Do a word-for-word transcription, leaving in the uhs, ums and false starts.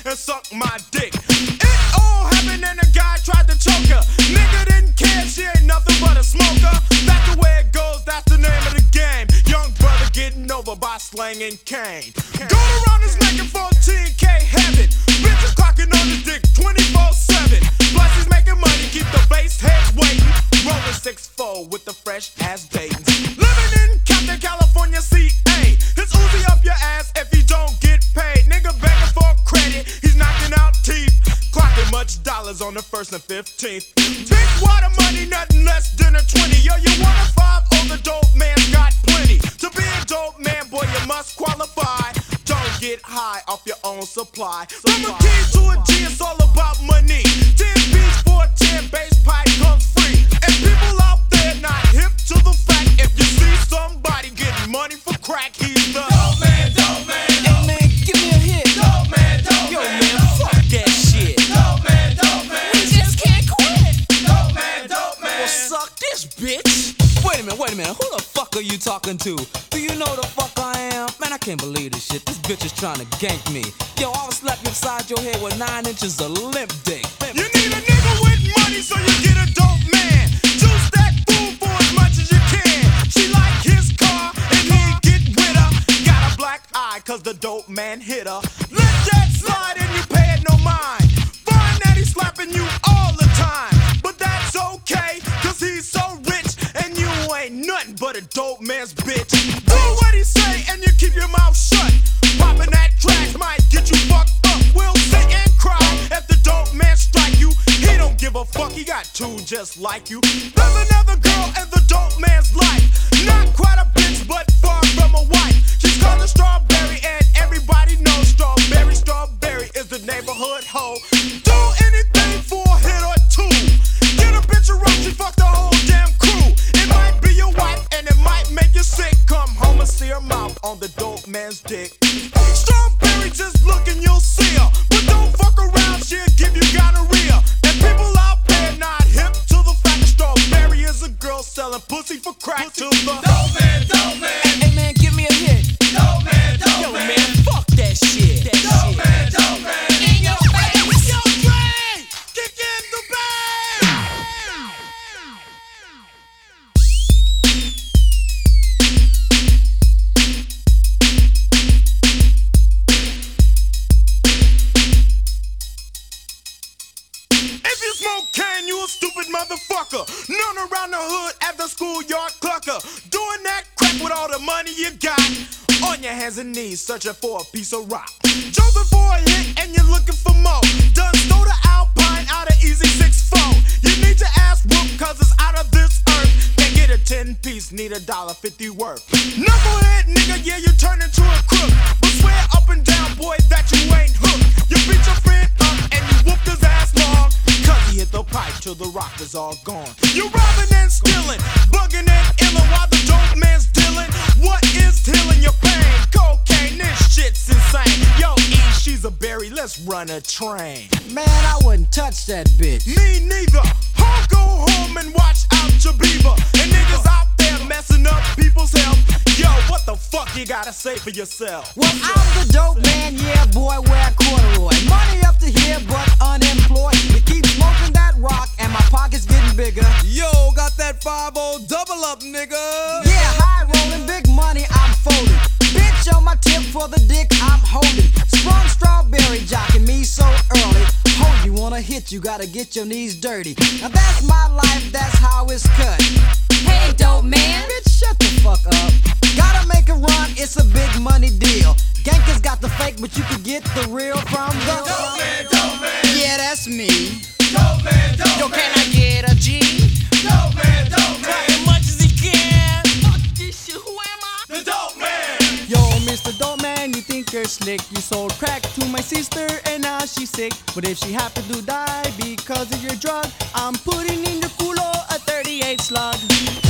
and suck my dick. It all happened and the guy tried to choke her. Nigga didn't care, she ain't nothing but a smoker. That's the way it goes, that's the name of the game. Young brother getting over by slanging cane. Going around is making fourteen K heaven. Bitches clocking on his dick twenty-four seven. Plus he's making money, keep the bass heads waiting. Rolling six four with the fresh ass Dayton's. Living in Compton, California, C A. It's Uzi up your ass if you don't get paid. Nigga begging for credit, he's knocking out teeth. Clocking much dollars on the first and fifteenth. Big water money, nothing less than a twenty. Yo, you want a five? Oh, the dope man's got plenty. To be a dope man, boy, you must qualify. Don't get high off your own supply. From a key to a G, it's all about money. ten beats for a ten, bass pipe comes free. And people out there not hip to the fact, if you see somebody getting money for crack, he's the dope man, dope man. Hey man, give me a hit. Dope man, dope Yo man. man, fuck that shit. Dope man, dope man. We just can't quit. Dope man, dope man. Well, suck this bitch. Wait a minute, wait a minute. Who the fuck are you talking to? Do you know the fuck I am? Man, I can't believe this shit. This bitch is trying to gank me. Yo, I was slapping upside your head with nine inches of limp dick. You need a nigga with money so you get a dope man. Juice that fool for as much as you can. She like his car and he get with her. Got a black eye cause the dope man hit her. Let that slide and you pay it no mind. Find that he's slapping you all the time. But that's okay cause he's so rich and you ain't nothing but a dope man's bitch. Do what he say and you keep your mouth shut. Popping that trash might get you fucked up. We'll sit and cry if the dope man strike you. He don't give a fuck, he got two just like you. There's another girl in the dope man's life. Not quite a bitch, but far from a wife. She's called a Strawberry and everybody knows Strawberry. Strawberry is the neighborhood hoe. Do anything for a hit or two. Get a bitch around, she fuck the whole damn crew. It might be your wife and it might make you sick. Come home and see her mouth on the dope man's dick. Strawberry, just look and you'll see her. But don't fuck around, she'll give you gonorrhea. And people out there not hip to the fact that Strawberry is a girl selling pussy for crack to the Dope man, dope man. Hey man, give me a hit. Dope man, dope Yo man. man, fuck that shit. That Dope shit. man, dope man. In your face. Yo, Dre, kick in the bag. If you smoke can, you a stupid motherfucker. Known around the hood at the schoolyard clucker. Doing that crap with all the money you got. On your hands and knees, searching for a piece of rock. Jonesing for a hit and you're looking for more. Done stole the Alpine out of Easy six four. You need your ass whooped cause it's out of this earth. Can't get a ten piece, need a dollar fifty worth. Knucklehead nigga, yeah, you turn into a crook. But swear up and down, boy, that you ain't hooked. You beat your friend up and you whooped his ass long. Cause he hit the pipe till the rock is all gone. You robbing and stealing, bugging and illin' while the dope man's dealing. What is healing your pain? Cocaine, this shit's insane. Yo, E, she's a berry, let's run a train. Man, I wouldn't touch that bitch. Me neither. I'll go home and watch out your beaver. And niggas out there messing up people's health. Yo, what the fuck you gotta say for yourself? Well, I'm the dope man, yeah, boy, wear corduroy. Money up to here, but unemployed. You keep smoking that rock, and my pocket's getting bigger. Yo, got that five oh double up, nigga. Yeah, high rolling, big money, I'm folding. Bitch on my tip for the dick I'm holding. Strong Strawberry jocking me so early. Hold, you wanna hit, you gotta get your knees dirty. Now that's my life, that's how it's cut. Hey, dope man. Bitch, shut the fuck up. Gotta make a run, it's a big money deal. Gankers got the fake, but you can get the real from the Dope man, dope man. Yeah, that's me. Dope man, dope Yo, man. can I get a G? Dope man, dope man. As much as he can. Fuck this shit, who am I? The dope man. Yo, Mister Dope Man, you think you're slick. You sold crack to my sister and now she's sick. But if she happened to die because of your drug, I'm putting in your culo a thirty-eight slug.